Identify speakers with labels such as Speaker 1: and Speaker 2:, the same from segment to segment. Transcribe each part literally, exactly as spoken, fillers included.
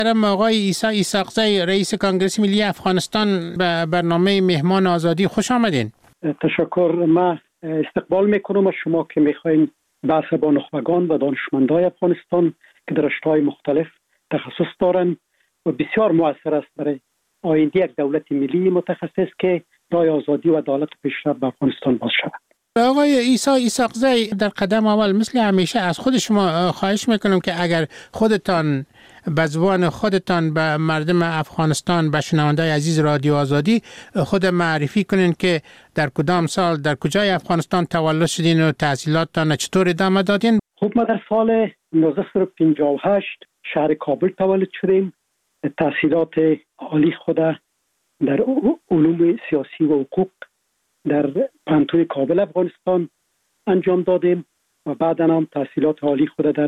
Speaker 1: درم آقای عیسی ایساقزی رئیس کنگره ملی افغانستان به برنامه مهمان آزادی خوش آمدین.
Speaker 2: تشکر. ما استقبال میکنم از شما که میخواین بحث با نخبگان و دانشمندای افغانستان که در رشته‌های مختلف تخصص دارن و بسیار مؤثر است برای آینده یک دولت ملی متخصص که راه آزادی و عدالت و پیشرفت به افغانستان باز شود.
Speaker 1: آقای عیسی ایساقزی، در قدم اول مثل همیشه از خود شما خواهش میکنم که اگر خودتان به زبان خودتان به مردم افغانستان، به شنوندای عزیز رادیو آزادی خود معرفی کنین که در کدام سال در کجای افغانستان تولد شدین و تحصیلاتتان چطور ادامه دادین؟
Speaker 2: خب ما در سال نوزده و پنجاه و هشت شهر کابل تولد شدیم. تحصیلات عالی خود در علوم سیاسی و حقوق در پانتون کابل افغانستان انجام دادیم و بعدا هم تحصیلات عالی خود در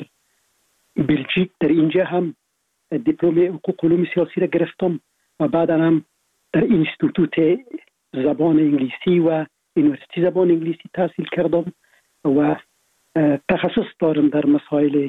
Speaker 2: بلژیک در اینجا هم دیپلم حقوق علوم سیاسی را گرفتم و بعدا هم در اینستیتوت زبان انگلیسی و یونیورسیتی زبان انگلیسی تحصیل کردم و تخصص دارم در مسائل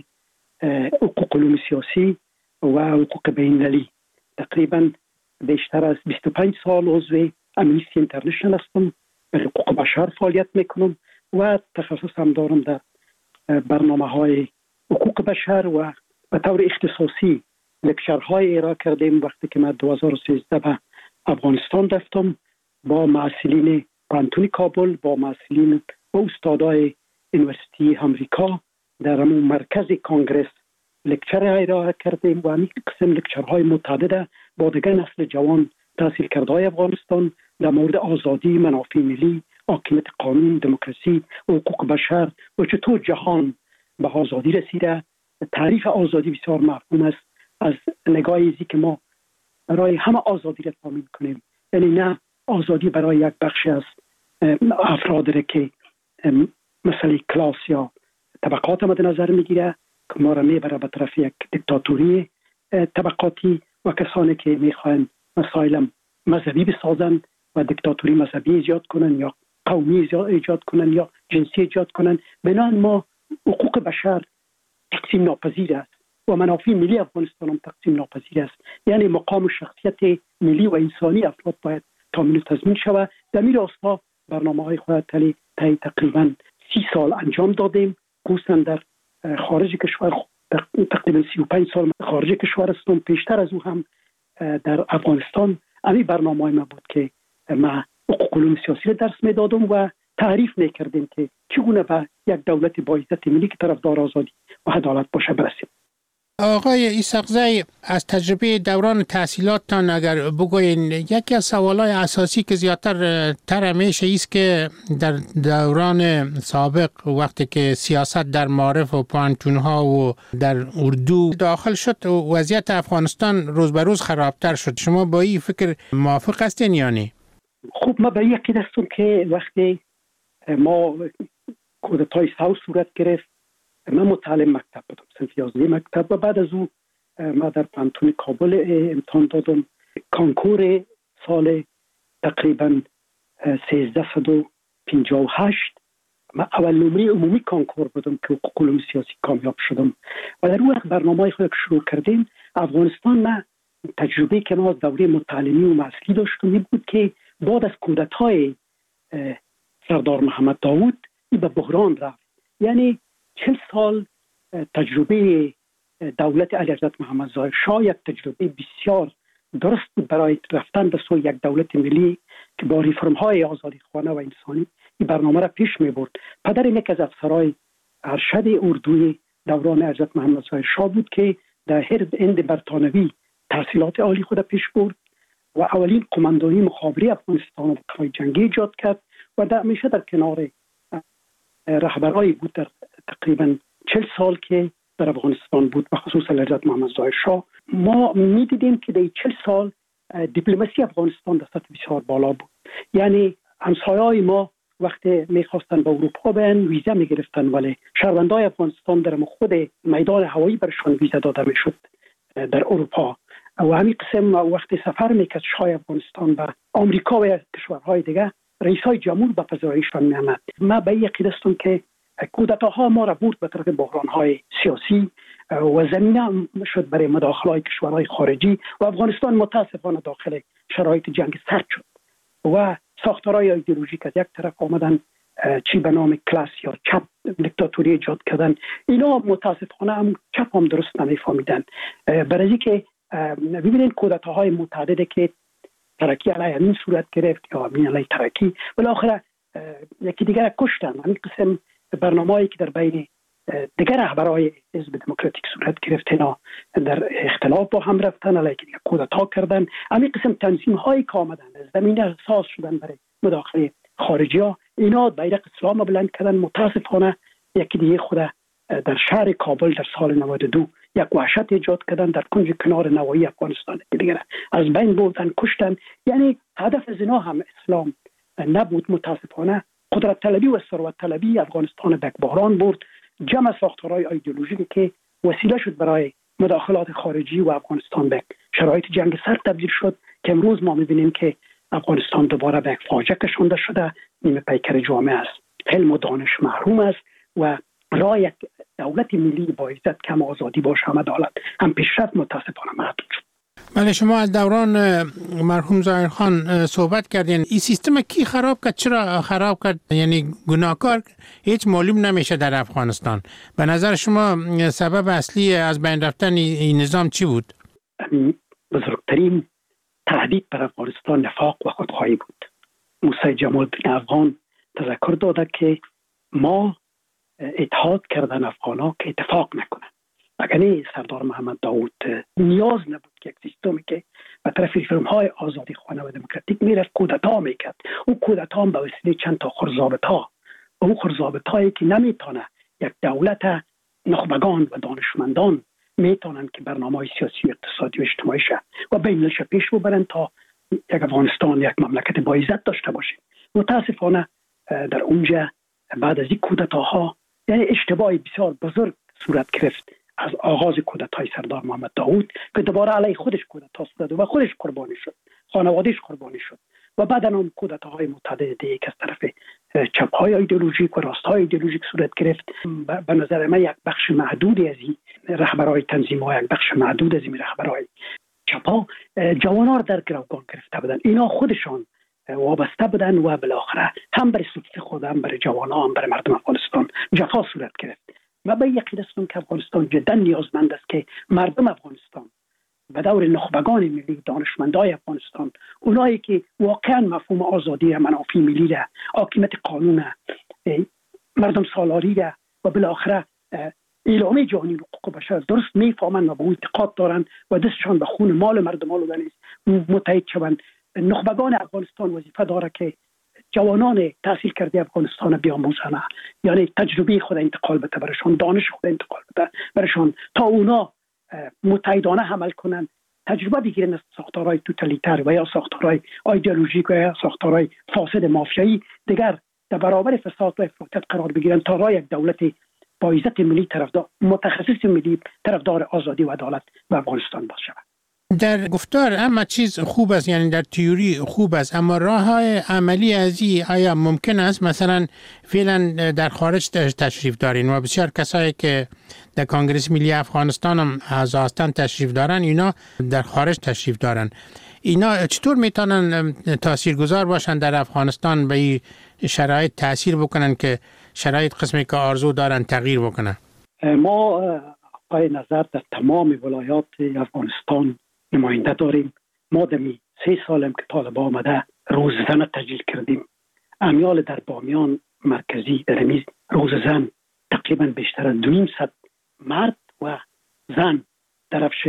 Speaker 2: حقوق علوم سیاسی و حقوق بین‌المللی. تقریبا بیشتر از بیست و پنج سال عضو امنیستی اینترنشنال هستم، به حقوق بشر فعالیت میکنم و تخصص هم دارم در برنامه های حقوق بشر و به طور اختصاصی لکچرهای ارائه کردیم. وقتی که من دو هزار و سیزده به افغانستان رفتم با معلولین پانتون کابل، با معلولین و استادای یونیورسیتی امریکا در همون مرکز کنگره لکچر ارائه کردیم و همین قسم لکچرهای متعدد با دیگر نسل جوان تحصیل کرده های افغانستان در مورد آزادی، منافع ملی، حاکمیت قانون، دموکراسی و حقوق بشر و چطور جهان به آزادی رسیده. تعریف آزادی بسیار مفهوم است از نگاه ازی که ما برای همه آزادی را تامین کنیم، یعنی نه آزادی برای یک بخش از افراد را که مثلا کلاس یا طبقات مد نظر میگیره که ما را میبره به طرف یک دیکتاتوری طبقاتی و کسانی که میخواین مسائل مذهبی بسازن و دیکتاتوری مذهبی ایجاد کنن یا قومی ایجاد کنن یا جنسی ایجاد کنن. بنابراین ما حقوق بشر تقسیم ناپذیر است و منافع ملی افغانستان هم تقسیم ناپذیر است. یعنی مقام و شخصیت ملی و انسانی افراد باید تامین و تضمین شود. در این راستا برنامه‌های خود تلی تقریبا سی سال انجام دادیم. خصوصا در خارج کشور تقریبا سی و پنج سال خارج کشور هستم. پیشتر از او هم در افغانستان امی برنامه‌های ما بود که ما حقوق علوم سیاسی را درس میدادم و تعریف میکردیم که چگونه به یک دولت با عزت ملی که طرفدار آزادی و عدالت باشه برسیم.
Speaker 1: آقای ایساقزی، از تجربه دوران تحصیلاتتان اگر بگوین، یکی از سوالای اساسی که زیادتر تر همیشه است که در دوران سابق وقتی که سیاست در معارف و پانتونها و در اردو داخل شد وضعیت افغانستان روز به روز خرابتر شد. شما با این فکر موافق هستین یا نه؟
Speaker 2: خب ما به این عقیده هستم که وقتی ما کودتای ساو صورت گرفت، من متعلم مکتب بودم، صنف یازده مکتب و بعد از او ما در پانتون کابل امتحان دادم. کانکور سال تقریبا سیزده و پنجاه و هشت من اول نمره عمومی کانکور بودم که حقوق علوم سیاسی کامیاب شدم و در اون وقت برنامه‌های خود که شروع کردیم افغانستان ما تجربه که ما از دوره متعلمی و معسلی داشتم این بود که بعد از کودتای سردار محمد داود این به بحران رفت. یعنی چل سال تجربه دولت علیحضرت محمد ظاهر شاه یک تجربه بسیار درست برای رفتن به سوی یک دولت ملی که با ریفرم های آزادی خواهانه و انسانی این برنامه را پیش می برد. پدر یک از افسرهای ارشد اردوی دوران حضرت محمد ظاهر شاه بود که در هند برطانوی تحصیلات عالی خود پیش برد و اولین قماندانی مخابره افغانستان و دفاع جنگی ایجاد کرد و در میشه در کنار رهبرایی بود در تقریبا چل سال که در افغانستان بود و خصوصا حضرت محمد ظاهر شاه. ما میدیدیم که در چل سال دیپلماسی افغانستان در سطح بسیار بالا بود. یعنی همسایه‌های ما وقتی میخواستن به اروپا برن ویزا میگرفتن ولی شهروندان افغانستان در خود میدان هوایی برشان ویزا داده میشد در اروپا و همین قسم وقتی سفر میکرد شاه افغانستان به آمریکا و کشورهای دیگه رئیسای جمهور به پذیرایششان می‌آمد. ما به این عقیده هستم که کودتاها ما را برد به طرف بحران‌های سیاسی و زمینه شد برای مداخله کشورهای خارجی و افغانستان متاسفانه داخل شرایط جنگ سرد شد و ساختارهای ایدئولوژیک از یک طرف آمدن چی به نام کلاس یا چپ دیکتاتوری ایجاد کردن. اینا متاسفانه هم چپ هم درست نمیفهمیدن. برای اینکه ببینید کودتاهای متعددی که ترکی علیه این صورت گرفت یا امین علیه ترکی بالاخره یکی دیگر کشتن. همین قسم برنامه‌ای که در بین دیگر رهبرای حزب دموکراتیک صورت گرفت، اینا در اختلاف با هم رفتن، علیه دیگر کودتا کردن. همین قسم تنظیم هایی که آمدن زمینه اساس شدن برای مداخله خارجی ها، اینا بیرق اسلام بلند کردن. متاسفانه یکی دیگه خود در شهر کابل در سال نود و دو یک وحشت ایجاد کردن، در کنج کنار نواحی افغانستان دیگر از بین بردن، کشتن. یعنی هدف از اینا هم اسلام نبود. متاسفانه قدرت طلبی و ثروت طلبی افغانستان به بحران برد. جمع ساختارهای ایدئولوژیکی که وسیله شد برای مداخلات خارجی و افغانستان به شرایط جنگ سرد تبدیل شد که امروز ما می‌بینیم که افغانستان دوباره به یک فاجعه کشانده شده. نیمه پیکر جامعه است، علم و دانش محروم است و راه یک دولت ملی با عزت کم آزادی باشه هم عدالت هم پیشرفت متاسفانه محدود شد.
Speaker 1: بله، شما از دوران مرحوم ظاهرخان صحبت کردین. این سیستم کی خراب کرد؟ چرا خراب کرد؟ یعنی گناهکار هیچ معلوم نمیشه در افغانستان. به نظر شما سبب اصلی از بین رفتن این نظام چی بود؟
Speaker 2: بزرگترین تهدید بر افغانستان نفاق و خودخواهی بود. موسی جمال الدین افغان تذکر داده که ما اتحاد کردن افغانا که اتفاق نکنه. اگر نه سردار محمد داود نیاز نبود که یک سیستمی که به طرف ریفرم‌های آزادی خواهانه و دموکراتیک میرفت کودتا میکرد. او کودتا هم به وسیله چند تا خرزابط‌ها و او خرزابط‌هایی که نمیتونه یک دولت نخبگان و دانشمندان میتونن که برنامه‌های سیاسی و اقتصادی و اجتماعی شه و بین‌المللش پیش ببرن تا یک افغانستان یک مملکت با عزت داشته باشه. متاسفانه در اونجا بعد از این کودتاها یعنی اشتباهی بسیار بزرگ صورت گرفت از آغاز کودتای سردار محمد داود که دوباره علیه خودش کودتا صورت و خودش قربانی شد، خانوادهش قربانی شد و بعد هم کودتاهای متعدد دیگه که از طرف چپ‌های ایدئولوژیک و راست‌های ایدئولوژیک صورت گرفت. به نظر من یک بخش محدودی از این رهبرای تنظیم‌ها، یک بخش محدود از این رهبرای چپ‌ها جوانان در گروگان گرفته بودن. اینا خودشان وابسته بودن و بالاخره هم برای صفت خود، هم برای جوانان، هم برای مردم افغانستان جفا صورت گرفت. من به یقین هستم که افغانستان جدا نیازمند است که مردم افغانستان به دور نخبگان ملی، دانشمندای افغانستان، اونایی که واقعا مفهوم آزادی، منافع ملی را، حاکمیت قانون، مردم سالاری را و بالاخره اعلامیه جهانی حقوق بشر درست میفهمند و به اون اعتقاد دارند و دستشان به خون مال مردم آلوده نیست متحد شوند. نخبگان افغانستان وظیفه داره که جوانان تحصیل کرده افغانستان بیاموزند، یعنی تجربه خود انتقال بده برشان، دانش خود انتقال بده برشان تا اونا متحدانه عمل کنند، تجربه بگیرن از ساختارهای توتالیتر و یا ساختارهای ایدئولوژیک و یا ساختارهای فاسد مافیایی دیگر در برابر فساد و افراطیت قرار بگیرن تا راه یک دولت با عزت ملی طرفدار، متخصص ملی طرفدار آزادی و عدالت و افغانستان باشه.
Speaker 1: در گفتار همه چیز خوب است، یعنی در تئوری خوب است، اما راه های عملی از این آیا ممکن است؟ مثلا فعلا در خارج تشریف دارین و بسیار کسایی که در کنگره ملی افغانستان هم هستند تشریف دارن، اینا در خارج تشریف دارن. اینا چطور میتونن تاثیرگذار باشن در افغانستان، به این شرایط تاثیر بکنن که شرایط قسمی که آرزو دارن تغییر بکنن؟
Speaker 2: ما پای نظر در تمام ولایات افغانستان نماینده داریم. ما دمی سه سالم که طالبان آمده روز زن تجلیل کردیم. امیال در بامیان مرکزی در میز روز زن تقریبا بیشتر از دویم صد مرد و زن درفش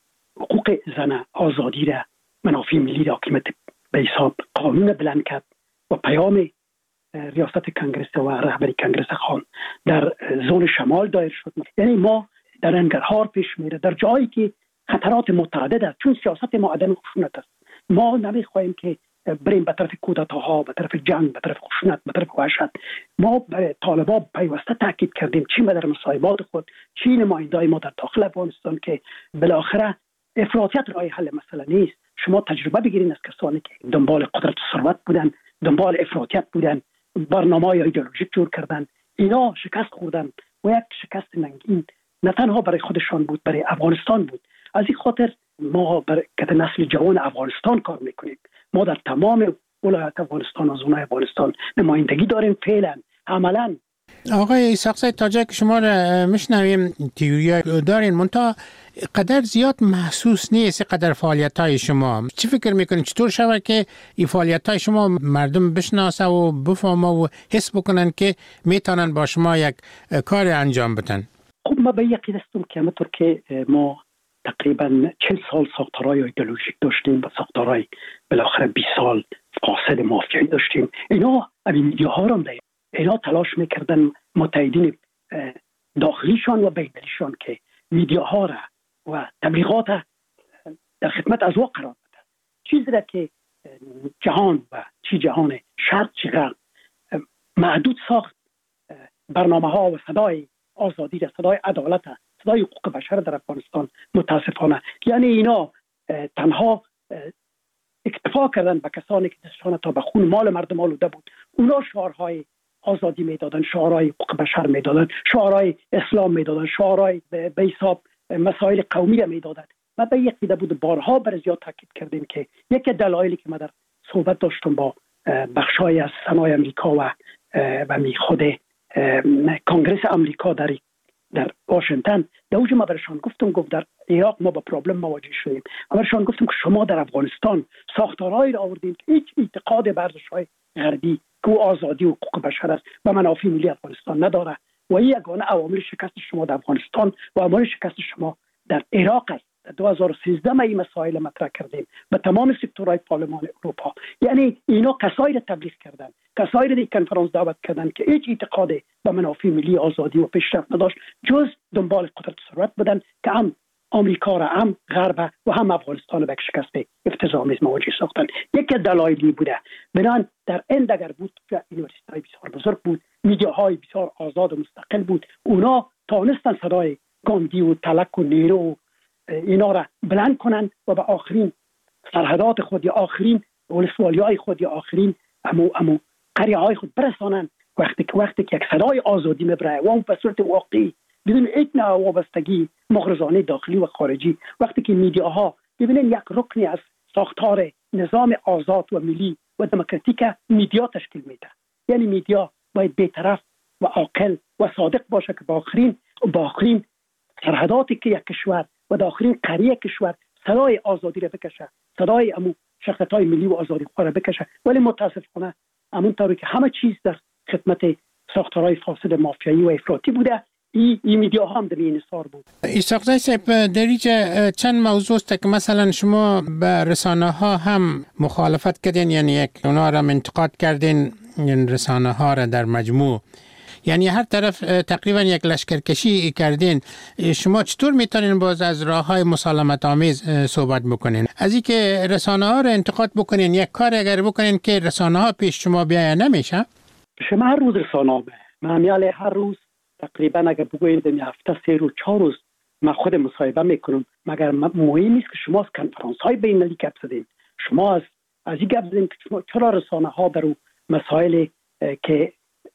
Speaker 2: حقوق زن، آزادی را، منافع ملی را، حاکمیت به حساب قانون بلند کرد و پیام ریاست کنگره و رهبری کنگره خان در زون شمال دایر شد. یعنی ما در ننگرهار پیش میره، در جایی که خطرات متعدد است، چون سیاست ما عدم خشونت است. ما نمیخواهیم که بریم به طرف کودتاها، به طرف جنگ، به طرف خشونت، به طرف وحشت. ما برای طالبان پیوسته تاکید کردیم، چی در مصاحبات خود، چی نمایندای ما در داخل افغانستان، که بالاخره افراطیت راه حل مسئله نیست. شما تجربه بگیرید از کسانی که دنبال قدرت و ثروت بودن، دنبال افراطیت بودن، برنامه‌های ایدئولوژیک جور کردن، اینا شکست خوردن و یک شکست ننگین نه تنها برای خودشان بود، برای افغانستان بود. از این خاطر ما برای نسل جوان افغانستان کار میکنیم. ما در تمام ولایت افغانستان و زونای افغانستان نمایندگی داریم. فعلا عملا
Speaker 1: آقای اسحاق تاجک، شما را میشنویم، تئوری دارین منتها قدر زیاد محسوس نیست قدر فعالیت های شما. چی فکر میکنین چطور شود که این فعالیت های شما مردم بشناسه و بفهمه و حس بکنن که میتونن با شما یک کار انجام بدن؟
Speaker 2: خب ما به یقین هستم که همونطور که ما تقریبا چهل سال ساختارهای ایدئولوژیک داشتیم و ساختارهای بالاخره بیست سال فاسد مافیایی داشتیم، اینا همین میدیاها رو داریم. اینا تلاش میکردن متحدین داخلیشان و بین‌المللیشان که میدیاها را و تبلیغات در خدمت از واقع قرار بدن. چیزی را که جهان و چی جهان شرق چی غرب محدود ساخت، برنامه ها و صدای آزادی را، صدای عدالت، صدای حقوق بشر در افغانستان متاسفانه یعنی اینا تنها اکتفا کردن به کسانی که دستشان تا به خون مال مردم آلوده بود. اونا شعارهای آزادی میدادن، شعارهای حقوق بشر میدادن، شعارهای اسلام میدادن، شعارهای به حساب مسائل قومی را میدادن. و به یک دیده بود بارها بر زیاد تاکید کردیم که یکی دلایلی که ما در صحبت داشتم با بخشای از سنای امریکا و و می خود کنگرس امریکا در در واشنگتن، در اوج ما برشان گفتم، گفت در عراق ما با پرابلم مواجه شدیم. ما برشان گفتم که شما در افغانستان ساختارهایی را آوردین که هیچ اعتقاد به ارزش‌های غربی که آزادی و حقوق بشر است و منافع ملی افغانستان نداره و این یگانه عوامل شکست شما در افغانستان و عوامل شکست شما در عراق است. در دو هزار و سیزده ما این مسائل مطرح کردیم به تمام سکتورهای پارلمان اروپا. یعنی اینا کسایی را تبلیغ کردن، کسایی را در کنفرانس دعوت کردن که هیچ اعتقاد به منافع ملی، آزادی و پیشرفت نداشت جز دنبال قدرت ثروت بدن که هم آمریکا را، هم غرب و هم افغانستان به شکست افتضاح‌آمیز مواجه ساختن. یکی دلایلی بوده. بنان در این اگر بود که یونیورسیتی‌های بسیار بزرگ بود، میدیاهای بسیار آزاد و مستقل بود، اونا تانستن صدای گاندی و تلک و نیرو و اینا را بلند کنن و به آخرین سرحدات خود یا آخرین ولسوالی‌های خود یا آخرین امو امو قریه‌های خود برسانن. وقتی که وقتی که یک صدای آزادی میبره و اون به صورت واقعی بدون هیچ نوع وابستگی مغرضانه داخلی و خارجی، وقتی که میدیاها ببینن یک رکنی از ساختار نظام آزاد و ملی و دموکراتیک میدیا تشکیل میده، یعنی میدیا باید بی‌طرف و عاقل و صادق باشه که با آخرین با آخرین سرحداتی که یک کشور و داخلین قریه کشور صدای آزادی را بکشه، صدای امو شخصیت‌های ملی و آزادی خواه را بکشه. ولی متاسفانه همون طوری که همه چیز در خدمت ساختارهای فاسد مافیایی و افراطی بوده، این ای میدیا هم در این حصار بود.
Speaker 1: اسحاق صاحب، در اینجا چند موضوع است که مثلا شما به رسانه ها هم مخالفت کردین، یعنی یک اونا را انتقاد کردین، این رسانه ها را در مجموع، یعنی هر طرف تقریبا یک لشکرکشی کردین. شما چطور میتونین باز از راههای مسالمت آمیز صحبت بکنین؟ از این که رسانه ها را انتقاد بکنین، یک کار اگر بکنین که رسانه ها پیش شما بیاین نمیشه؟
Speaker 2: شما هر روز رسانه ها معمیال هر روز تقریبا اگر بگویید در هفته سه روز چهار روز من خود مصاحبه میکنم. مگر مهم نیست که شما از کنفرانس های بین المللی گپ زدین، شما از از این گپ زدین که شما چرا رسانه ها برو مسائل که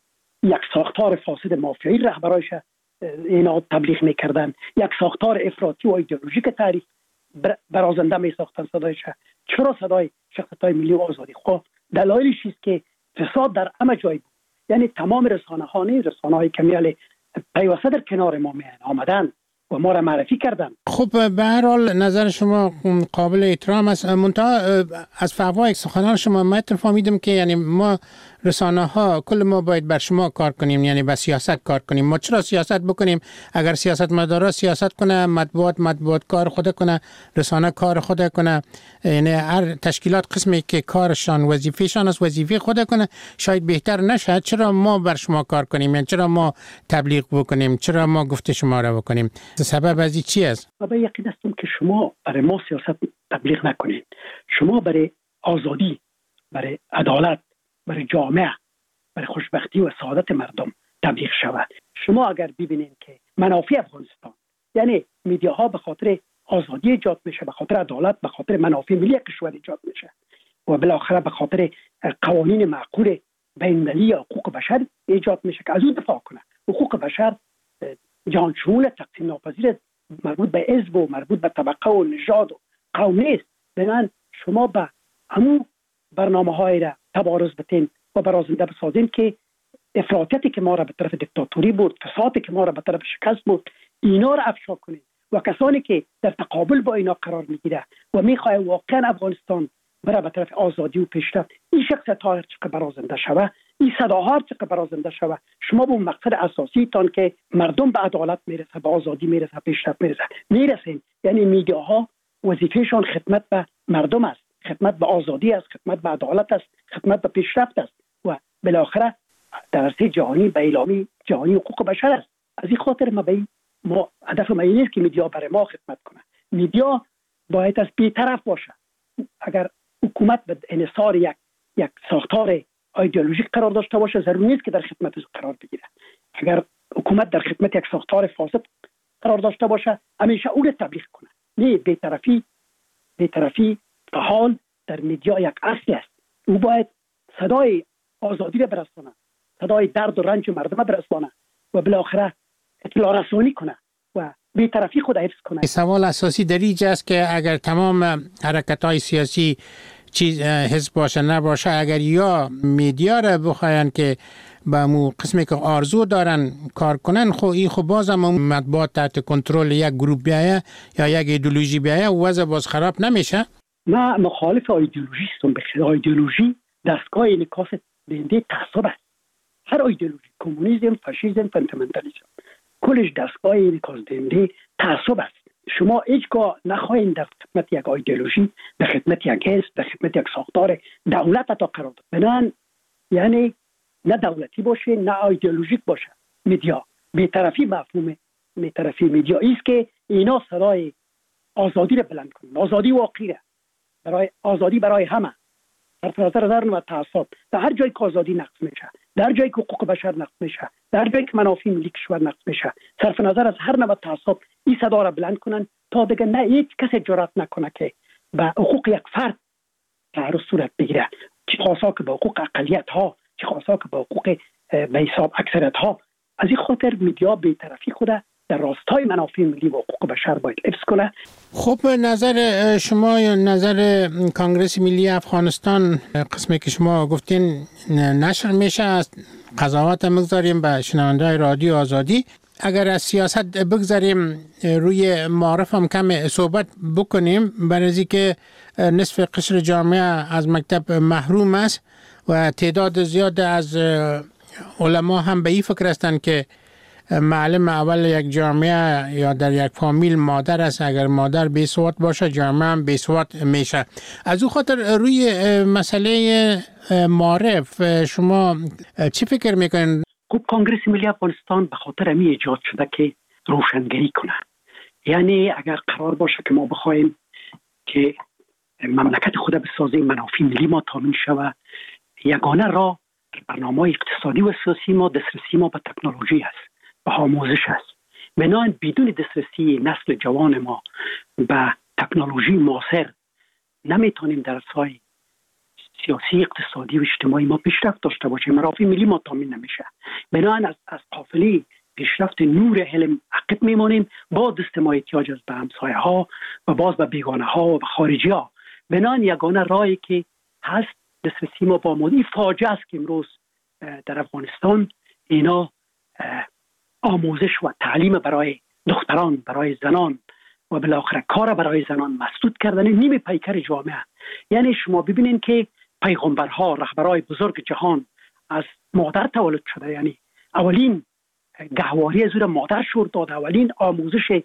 Speaker 2: یک ساختار فاسد مافیایی رهبرایش اینا تبلیغ میکردن، یک ساختار افراطی و ایدئولوژیک تعریف برازنده میساختن صدایش، چرا صدای شخصیت‌های ملی و آزادی خواه؟ دلایلش است که فساد در همه جای بود. یعنی تمام رسانه ها نه، رسانه های کمیال پیوسته در کنار ما می آمدن و ما را معرفی کردن.
Speaker 1: خب به هر حال نظر شما قابل احترام است. منتها از فوای سخنان شما من فهمیدم که یعنی ما رسانه ها کل ما باید بر شما کار کنیم، یعنی به سیاست کار کنیم. ما چرا سیاست بکنیم؟ اگر سیاست مدارا سیاست کنه، مطبوعات مطبوعات کار خود کنه، رسانه کار خود کنه، یعنی هر تشکیلات قسمی که کارشان وظیفهشان از وظیفه خود کنه، شاید بهتر نشه. چرا ما بر شما کار کنیم؟ یعنی چرا ما تبلیغ بکنیم؟ چرا ما گفته شما را بکنیم؟ سبب از این چی است؟
Speaker 2: من یقین هستم که شما برای ما سیاست تبلیغ نکنید. شما برای آزادی، برای عدالت، برای جامعه، برای خوشبختی و سعادت مردم تبلیغ شود. شما اگر ببینید که منافع افغانستان، یعنی میدیاها به خاطر آزادی ایجاد میشه، به خاطر عدالت، به خاطر منافع ملی کشور ایجاد میشه و بالاخره به خاطر قوانین معقول بین المللی حقوق بشر ایجاد میشه که از اون دفاع کنه. حقوق بشر جهان شمول تقسیم ناپذیر مربوط به حزب و مربوط به طبقه و نژاد و قوم نیست. بنابراین شما به همون برنامه های را تبارز بتین و برازنده بسازین که افراطیتی که ما را به طرف دیکتاتوری بود، فسادی که ما را به طرف شکست بود، اینا را افشا کنید و کسانی که در تقابل با اینا قرار میگیره و میخواه واقعا افغانستان بره به طرف آزادی و پیشرفت، این شخصیت ها چقدر برازنده شوه، این صداها چقدر برازنده شوه، شما به مقصد اساسی تان که مردم به عدالت میرسه، به آزادی میرسه، پیشرفت میرسه میرسین. یعنی میدیاها وظیفهشان خدمت به مردم است، خدمت به آزادی است، خدمت به عدالت است، خدمت به پیشرفت است و بالاخره در عرصه جهانی به اعلامی جهانی حقوق بشر است. از این خاطر ما به ما هدف ما این نیست که میدیا برای ما خدمت کنه. میدیا باید از بی‌طرف باشه. اگر حکومت به انحصار یک یک ساختار ایدئولوژیک قرار داشته باشه، ضروری نیست که در خدمت از قرار بگیره. اگر حکومت در خدمت یک ساختار فاسد قرار داشته باشه، همیشه اون تبلیغ کنه. نه، بی‌طرفی بی‌طرفی به حال در میدیا یک اصل است. او باید صدای آزادی را برسانه، صدای درد و رنج مردم برسانه و بالاخره اطلاع رسانی کنه و بی‌طرفی خود حفظ کنه.
Speaker 1: سوال اساسی در اینجا است که اگر تمام حرکت‌های سیاسی چیز حزب باشه نباشه، اگر یا میدیا را بخواین که با مو قسمی که آرزو دارن کار کنن، خو این خو باز هم مطبوعات تحت کنترل یک گروه بیایه یا یک ایدئولوژی بیایه وضع باز خراب نمیشه.
Speaker 2: ما مخالف ایدئولوژی هستم. بخیر ایدئولوژی دستگاه انعکاس دهنده تعصب است. هر ایدئولوژی، کمونیسم، فاشیسم، فاندامنتالیسم، کلش دستگاه انعکاس دهنده تعصب است. شما هیچگاه نخواهید در خدمت یک ایدئولوژی، در خدمت یک حزب، در خدمت یک ساختار دولت تا قرار داد. بنان یعنی نه دولتی باشه نه ایدئولوژیک باشه. میدیا بی‌طرفی مفهوم بی‌طرفی میدیا است که اینا صدای آزادی را بلند کنند. آزادی واقعی برای آزادی برای همه، صرف نظر از هر نوع تعصب. در هر جایی که آزادی نقض میشه، در جایی که حقوق بشر نقض میشه، در جایی که منافع ملی کشور نقض میشه، صرف نظر از هر نوع تعصب این صدا را بلند کنن تا دیگه نه هیچ کسی جرأت نکنه که به حقوق یک فرد تعرض صورت بگیره، چه خاصا که به حقوق اقلیت ها، چه خاصا که به حقوق به حساب اکثریت ها. از این خاطر میدیا بی‌طرفی خود در راستای منافع ملی و حقوق بشر باید حفظ کنه.
Speaker 1: خب نظر شما یا نظر کنگره ملی افغانستان، قسمی که شما گفتین نشر میشه، از قضاوت مگذاریم به شنونده رادیو آزادی. اگر از سیاست بگذاریم روی معارف هم کم صحبت بکنیم، برای که نصف قشر جامعه از مکتب محروم است و تعداد زیاد از علما هم به این فکر هستند که معلم اول یک جامعه یا در یک فامیل مادر است. اگر مادر بی‌سواد باشه، جامعه هم بی‌سواد میشه. از او خاطر روی مسئله معارف شما چی فکر میکنین؟
Speaker 2: خب کنگره ملی افغانستان به خاطر امی ایجاد شده که روشنگری کنه. یعنی اگر قرار باشه که ما بخوایم که مملکت خود بسازیم، منافع ملی ما تامین شود، یگانه راه برنامه اقتصادی و سیاسی ما دسترسی ما به تکنولوژی است، به آموزش است. بنابراین بدون دسترسی نسل جوان ما به تکنولوژی معاصر نمیتونیم در سای سیاسی، اقتصادی و اجتماعی ما پیشرفت داشته باشیم، منافع ملی ما تامین نمیشه. بنابراین از از قافله پیشرفت نور علم عقب میمانیم، با دست ما احتیاج است به همسایه ها و باز به بیگانه ها و به خارجی ها. بنابراین یگانه راهی که هست دسترسی ما با مادی. فاجعه است که امروز در افغانستان اینا آموزش و تعلیم برای دختران، برای زنان و بالاخره کار برای زنان مسدود کردن نیمه پیکر جامعه. یعنی شما ببینید که پیغمبرها، رهبرای بزرگ جهان از مادر تولد شده. یعنی اولین گهواری از او مادر شور داده، اولین آموزش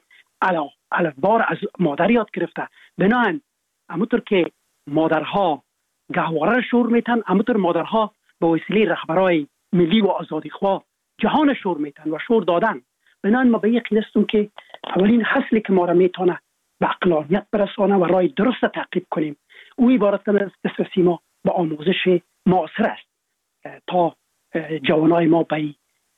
Speaker 2: الفبار از مادر یاد گرفته. بنابراین همونطور که مادرها گهواره را شور میتن، همونطور مادرها به وسیله رهبرای ملی و آزادیخواه جهان شور میتن و شور دادن. بنابراین ما به یقین هستیم که اولین حاصلی که ما را میتونه به عقلانیت برسانه و راه درست تعقیب کنیم، او عبارت از دسترسی ما به آموزش معاصر است تا جوانای ما به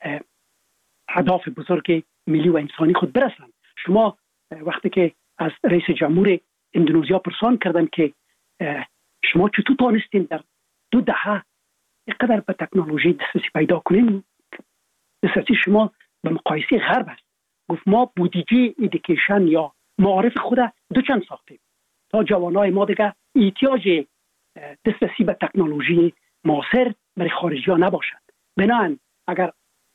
Speaker 2: اهداف بزرگ ملی و انسانی خود برسند. شما وقتی که از رئیس جمهور اندونزیا پرسان کردن که شما چطور توانستین در دو دهه اینقدر به تکنولوژی دسترسی پیدا کنین، دسترسی شما به مقایسه غرب است. گفت ما بودجه ایدیکیشن یا معارف خود دو چند ساختیم تا جوانای ما دیگه احتیاج دسترسی به تکنولوژی معاصر برای خارجی ها نباشد. بنابراین اگر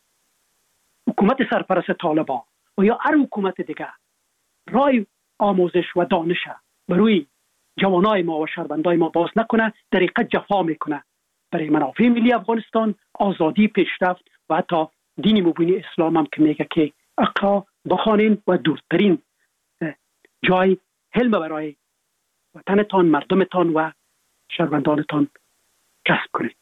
Speaker 2: حکومت سرپرست طالبان و یا هر حکومت دیگه رای آموزش و دانش بروی جوانای ما و شهروندای ما باز نکنه، در حقیقت جفا میکنه برای منافع ملی افغانستان، آزادی، پیشرفت و حتی دین مبین اسلام هم که میگه که اقرا بخوانین و دورترین جای حلم برای وطنتان، مردمتان و شهروندانتان کسب کنید.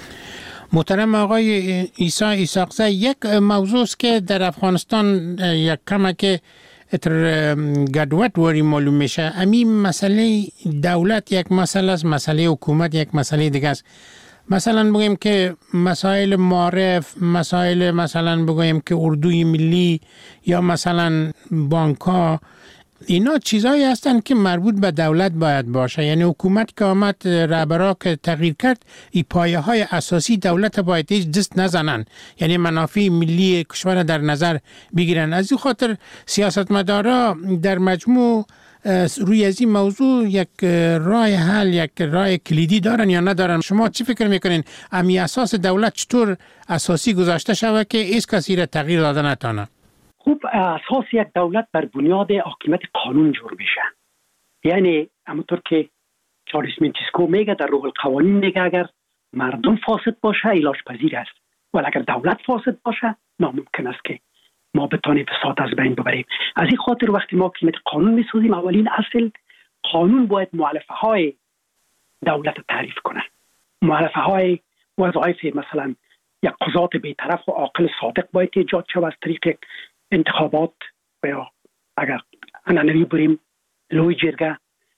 Speaker 1: محترم آقای عیسی اسحاقزی، یک موضوع است که در افغانستان یک کمه که اتر گدوت وری معلوم میشه. همین مسئله دولت یک مسئله است، مسئله حکومت یک مسئله دیگه است. مثلا بگویم که مسائل معارف، مسائل مثلا بگویم که اردوی ملی یا مثلا بانک‌ها، اینا چیزایی هستند که مربوط به دولت باید باشه. یعنی حکومت که آمد رهبرا که تغییر کرد، این پایه های اساسی دولت باید هیچ دست نزنن، یعنی منافع ملی کشور در نظر بگیرن. از این خاطر سیاستمدارا در مجموع روی از این موضوع یک راه حل، یک راه کلیدی دارن یا ندارن؟ شما چی فکر میکنین؟ امی اساس دولت چطور اساسی گذاشته شود که هیچ کسی را تغییر داده نتانه؟
Speaker 2: خوب، اساس یک دولت بر بنیاد حاکمیت قانون جور میشه. یعنی همونطور که چارلز منتسکو میگه در روح القوانین، میگه اگر مردم فاسد باشه علاج پذیر است، ولی اگر دولت فاسد باشه ناممکن است که ما بتانیم فساد از بین ببریم. از این خاطر وقتی ما حاکمیت قانون میسازیم، اولین اصل قانون باید مؤلفه های دولت تعریف کنه. مؤلفه های وظایف، مثلا یک قضات بی‌طرف و عاقل صادق باید ایجاد شود از طریق انتخابات و یا اگر عنعنوی بریم لوی جرگه،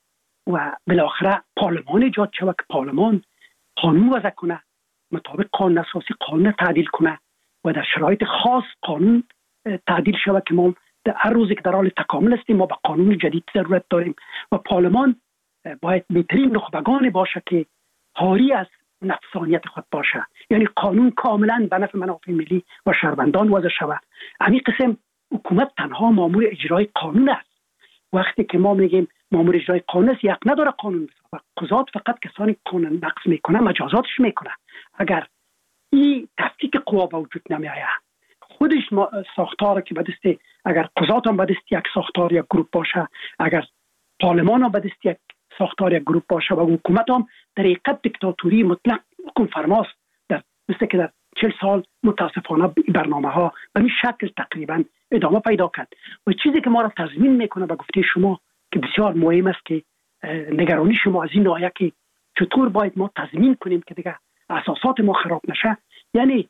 Speaker 2: و بالاخره پارلمان ایجاد شود که پارلمان قانون وضع کنه، مطابق قانون اساسی قانون تعدیل کنه و در شرایط خاص قانون تعدیل شود که ما در هر روزی که در حال تکامل هستیم ما به قانون جدید ضرورت داریم. و پارلمان باید بهترین نخبگان باشه که حاری از نفسانیت خود باشه، یعنی قانون کاملا به نفع منافع ملی و شهروندان وضع شود. همین قسم حکومت تنها مامور اجرای قانون است. وقتی که ما میگیم مامور اجرای قانون است، یک نداره قانون بسازه. قضات فقط کسانی قانون نقض میکنه مجازاتش میکنه. اگر این تفکیک قوا به وجود نمیآید، خودش ساختار که به دست، اگر قضات هم به دست یک ساختار یک گروه باشه، اگر پارلمان هم به دست یک ساختار یک گروه باشه و حکومت هم در حقیقت دیکتاتوری مطلق حکم فرماست، در مثل که در چهل سال متاسفانه برنامه ها به این شکل تقریبا ادامه پیدا کرد. و چیزی که ما را تضمین میکنه به گفته شما که بسیار مهم است که نگرانی شما از این ناحیه که چطور باید ما تضمین کنیم که دیگه اساسات ما خراب نشه، یعنی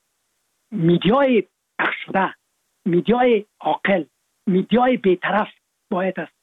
Speaker 2: میدیای پخش شده، میدیای عاقل، میدیای بی‌طرف باید است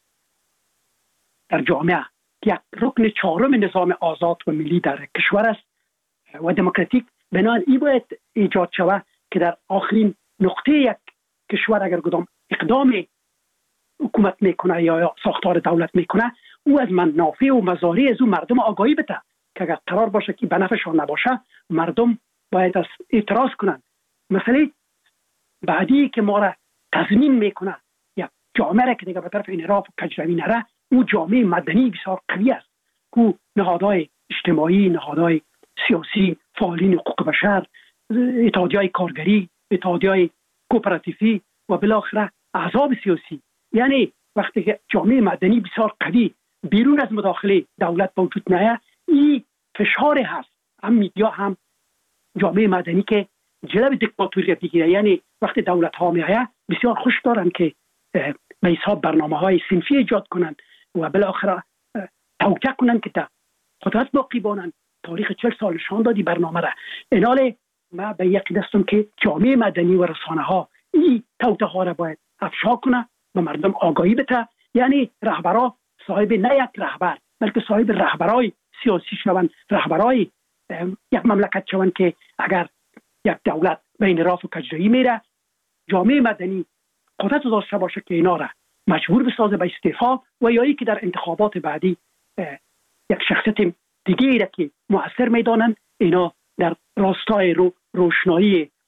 Speaker 2: در جامعه یک رکن چهارم نظام آزاد و ملی در کشور است و دموکراتیک. بنابراین این باید ایجاد شود که در آخرین نقطه یک کشور اگر کدام اقدام حکومت میکنه یا ساختار دولت میکنه، او از منافع و مضاری از او مردم آگاهی بده که اگر قرار باشه که به نفعشان نباشه مردم باید از اعتراض کنند. مسئله بعدی که ما را تضمین میکنه یا جامعه را که دیگه به طرف انحراف و کجروی نره، او جامعه مدنی بسیار قوی است که نهادهای اجتماعی، نهادهای سیاسی، فعالین حقوق بشر، اتحادیه‌های کارگری، اتحادیه‌های کوپراتیفی و بالاخره احزاب سیاسی، یعنی وقتی که جامعه مدنی بسیار قوی بیرون از مداخله دولت به وجود نیاید، این فشار هست هم میدیا هم جامعه مدنی که جلب دیکتاتوری بگیره. یعنی وقتی دولت ها میآید بسیار خوش دارن که به حساب برنامه های صنفی ایجاد کنند و بالاخره توجیه کنند که در قدرت باقی بانند. تاریخ چهل سال نشان دادی برنامه را. ایناله ما به یقین هستم که جامعه مدنی و رسانه ها این توته ها را باید افشا کنه، به مردم آگاهی بده. یعنی رهبرا صاحب نه یک رهبر بلکه صاحب رهبرای سیاسی شوند، رهبرای یک مملکت شوند که اگر یک دولت به انحراف و کجروی میره، جامعه مدنی قدرت داشته باشه که اینا را مجبور بسازه به استعفا و یا ای که در انتخابات بعدی یک شخصیت دیگه ای را که مؤثر میدانند اینا در راستای رو روشنایی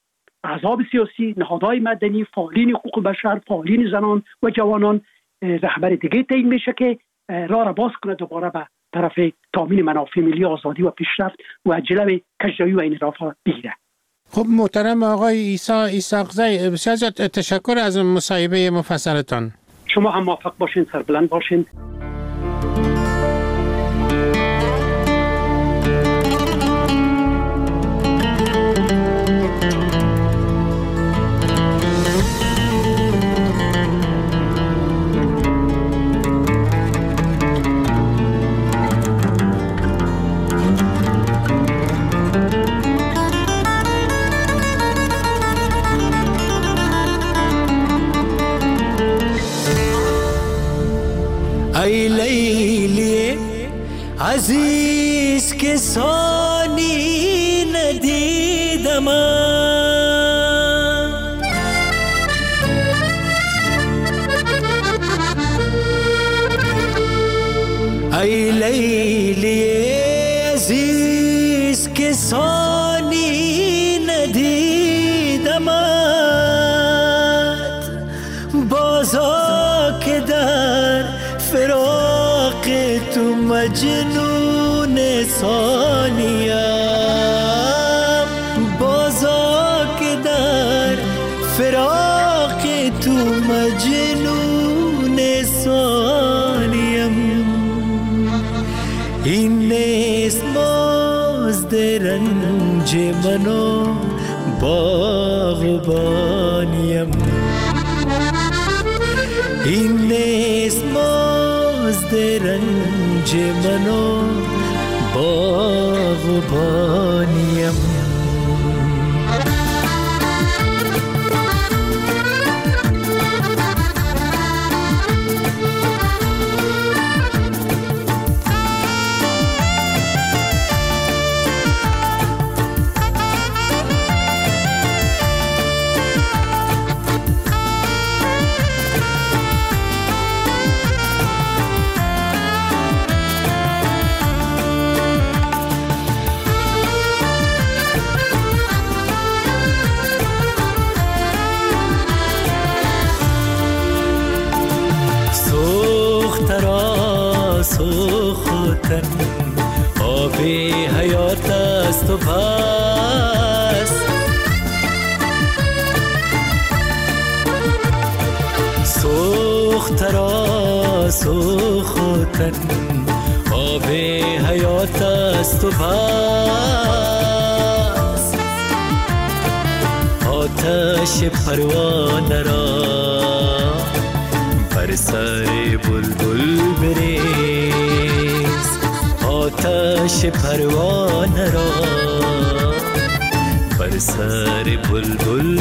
Speaker 2: احزاب سیاسی، نهادهای مدنی، فعالین حقوق بشر، فعالین زنان و جوانان رهبر دیگه تعیین میشه که راه را باز کنه دوباره به طرف تامین منافع ملی، آزادی و پیشرفت و جلوی کجداری و انحراف بگیره.
Speaker 1: خب محترم آقای عیسی ایساقزی، بسیار زیاد تشکر از مصاحبه مفصلتان.
Speaker 2: شما هم موفق باشین، سربلند باشین.
Speaker 3: ای لیلی عزیز که ثانی ندیدم، ای لیلی عزیز که ثانی ندیدم، بازا که در فراق تو مجنون ثانیم، بازا که در فراق تو مجنون ثانیم، این نیست مزد رنج منو باغبانیم، این نیست مزد رنج منو باغبانیم. سوختن آب حیات است و بس، سوخت را سوختن آب حیات است و بس، آتش پروانه را بر سر بلبل بریز، آتش پروانه را بر سر بلبل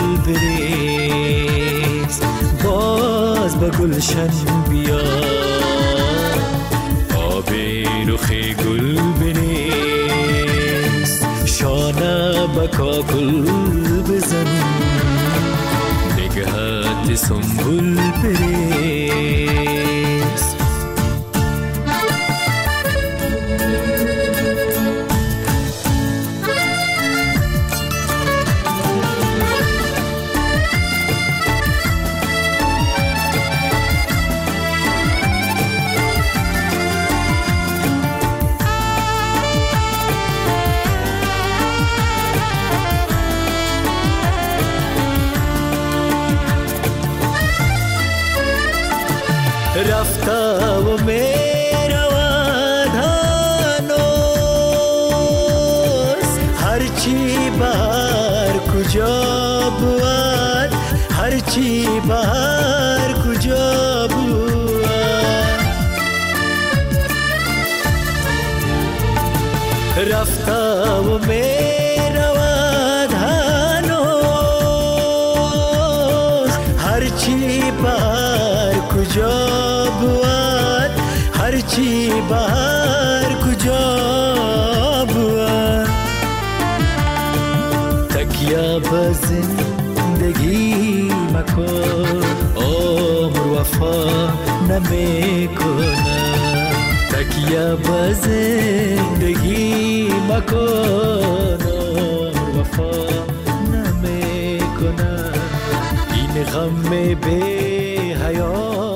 Speaker 3: بریز، باز به گلشن بیا آب رخ گل بریز، شانه به کاکل بزن نگهت سنبل بریز. رفته و میرود هنوز، هرچی بر کجا بود، هرچی بر کجا بود، رفته و میرود هنوز، هرچی بر کجا بود، هرچی بر کجا بود، تکیه به زندگی مکن عمر وفا نمیکنه، تکیه به زندگی مکن عمر وفا نمیکنه. این غم بی حیات